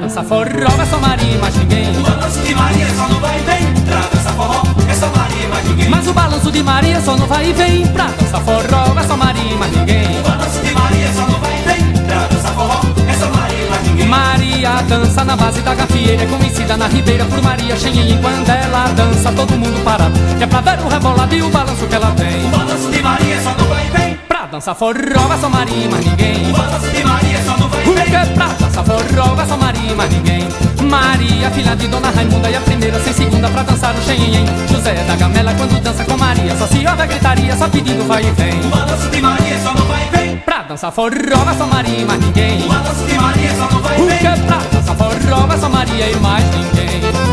dançar forró é só Maria e mais ninguém. O balanço de Maria só não vai e vem pra dançar forró, é só Maria e mais ninguém. Mas o balanço de Maria só não vai e vem pra dançar forró é só Maria e mais ninguém. O balanço de Maria só não vai e vem pra dançar forró, é só Maria e mais ninguém. Maria dança na base da gafieira, é conhecida na ribeira por Maria Xenhen. Quando ela dança todo mundo para, que é pra ver o rebolado e o balanço que ela tem. O balanço de Maria só não vai e vem pra dançar forró é só Maria e mais ninguém. O balanço de Maria só não vai e vem porque pra dançar forró é só Maria e mais ninguém. Maria, filha de Dona Raimunda, e a primeira sem segunda pra dançar o Xenhen. José da Gamela quando dança com Maria, só se ouve a gritaria, só pedindo vai e vem. O balanço de Maria só não vai e vem pra dançar forró é só Maria e mais ninguém. O balanço de Maria só não vai e vem porque pra dançar forró é só Maria e mais ninguém.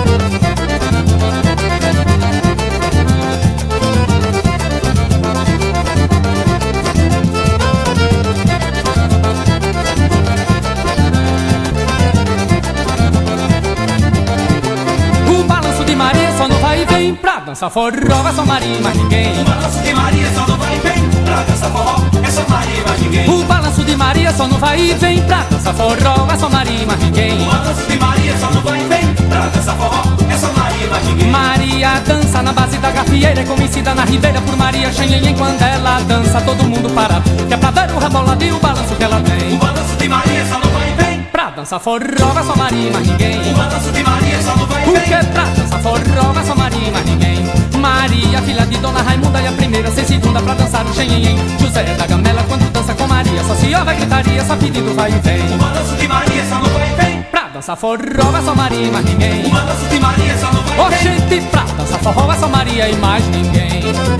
Pra dançar forró é só Maria e mais ninguém. O balanço de Maria só não vai e vem pra dançar forró, é só Maria e mais ninguém. O balanço de Maria só não vai e vem pra dançar forró é só Maria e mais ninguém. O balanço de Maria só não vai e vem pra dançar forró, é só Maria e mais ninguém. Maria dança na base da gafieira, é conhecida na ribeira por Maria Xenhen. Quando ela dança todo mundo para, que é pra ver o rebolado e o balanço que ela tem. O balanço de Maria só não vai e vem pra dançar forró é só Maria e mais ninguém. O balanço de Maria só não vai e vem porque pra dançar forró é só Maria e mais ninguém. Maria, filha de Dona Raimunda, e a primeira sem segunda pra dançar o Xenhen. José da Gamela quando dança com Maria, só se ouve a gritaria, só pedindo vai e vem. O balanço de Maria só não vai e vem pra dançar forró é só Maria e mais ninguém. O balanço de Maria só não vai e vem oxente, pra dançar forró é só Maria e mais ninguém.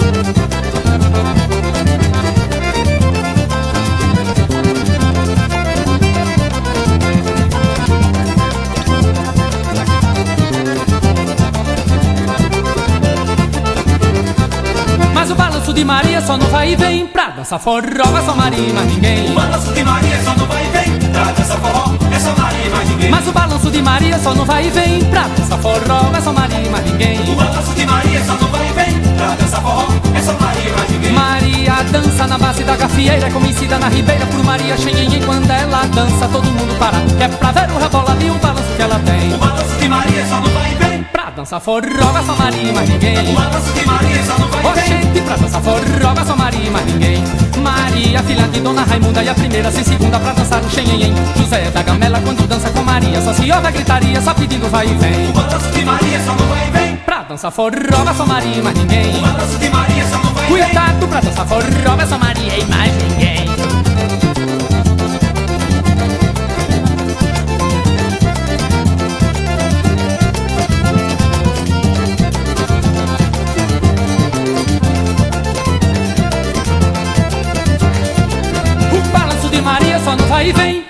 Mas o balanço de Maria só não vai e vem pra dançar forró é só Maria e mais ninguém. O balanço de Maria só não vai e vem pra dançar forró, é só Maria e mais ninguém. Mas o balanço de Maria só não vai e vem pra dançar forró é só Maria e mais ninguém. O balanço de Maria só não vai e vem pra dançar forró, é só Maria e mais ninguém. Maria dança na base da gafieira, é conhecida na ribeira por Maria Xenhen. Quando ela dança todo mundo para, que é pra ver o rebolado e o balanço que ela tem. O balanço de Maria só não vai e vem pra dançar forró é só Maria e mais ninguém. O balanço de Maria só não vai e vem oxente, pra dançar forró é só Maria e mais ninguém. Maria, filha de Dona Raimunda, e a primeira sem segunda pra dançar o Xenhen. José da Gamela quando dança com Maria, só se ouve a gritaria, só pedindo vai e vem. O balanço de Maria só não vai e vem pra dançar forró é só Maria e mais ninguém. O balanço de Maria só não vai e vem cuidado, pra dançar forró é só Maria e mais ninguém. O balanço de Maria só não vai e vem